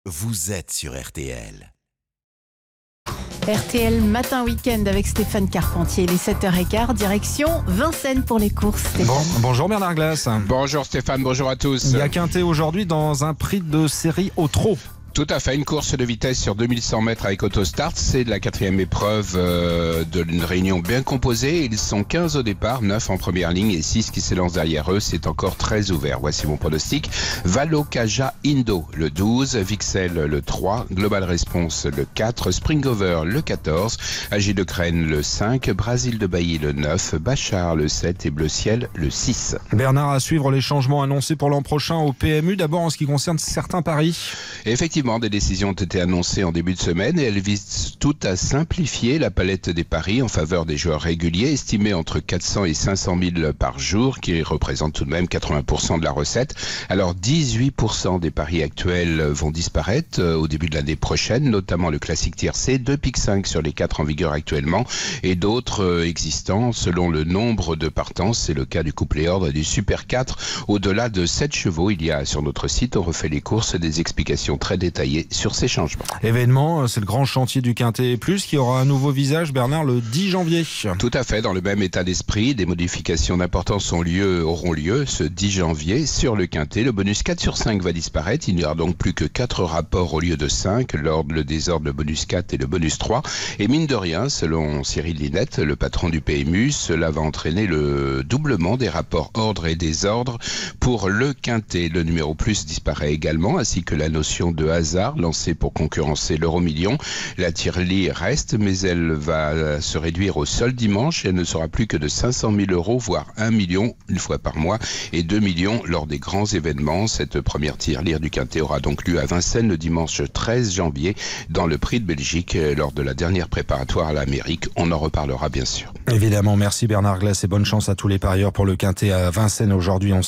vous êtes sur RTL. RTL Matin Week-end avec Stéphane Carpentier. Il est 7h15, direction Vincennes pour les courses. Bonjour Bernard Glass. Bonjour Stéphane, bonjour à tous. Il y a Quintet aujourd'hui dans un prix de série au trot. Tout à fait, une course de vitesse sur 2100 mètres avec Autostart. C'est la 4e épreuve d'une réunion bien composée. Ils sont 15 au départ, 9 en première ligne et 6 qui s'élancent derrière eux. C'est encore très ouvert. Voici mon pronostic. Valokaja Indo, le 12. Vixel, le 3. Global Response, le 4. Springover, le 14. Agi de Crène, le 5. Brasil de Bailly, le 9. Bachar, le 7. Et Bleu Ciel, le 6. Bernard, à suivre les changements annoncés pour l'an prochain au PMU. D'abord en ce qui concerne certains paris. Effectivement, des décisions ont été annoncées en début de semaine et elles visent toutes à simplifier la palette des paris en faveur des joueurs réguliers, estimés entre 400 et 500 000 par jour, qui représentent tout de même 80% de la recette. Alors 18% des paris actuels vont disparaître au début de l'année prochaine, notamment le classique tiercé, 2 piques 5 sur les 4 en vigueur actuellement et d'autres existants selon le nombre de partants. C'est le cas du couplet ordre et du Super 4. Au-delà de 7 chevaux, il y a sur notre site, on refait les courses, des explications très détaillées sur ces changements. Événement, c'est le grand chantier du Quintet Plus qui aura un nouveau visage, Bernard, le 10 janvier. Tout à fait, dans le même état d'esprit, des modifications d'importance auront lieu ce 10 janvier sur le Quintet. Le bonus 4 sur 5 va disparaître, il n'y aura donc plus que 4 rapports au lieu de 5, l'ordre, le désordre, le bonus 4 et le bonus 3. Et mine de rien, selon Cyril Linette, le patron du PMU, cela va entraîner le doublement des rapports ordre et désordre pour le Quintet. Le numéro plus disparaît également, ainsi que la notion de hasard lancée pour concurrencer l'euro-million. La tirelire reste, mais elle va se réduire au seul dimanche et elle ne sera plus que de 500 000 €, voire 1 million une fois par mois et 2 millions lors des grands événements. Cette première tirelire du Quintet aura donc lieu à Vincennes le dimanche 13 janvier dans le Prix de Belgique lors de la dernière préparatoire à l'Amérique. On en reparlera bien sûr. Évidemment, merci Bernard Glass et bonne chance à tous les parieurs pour le Quintet à Vincennes aujourd'hui.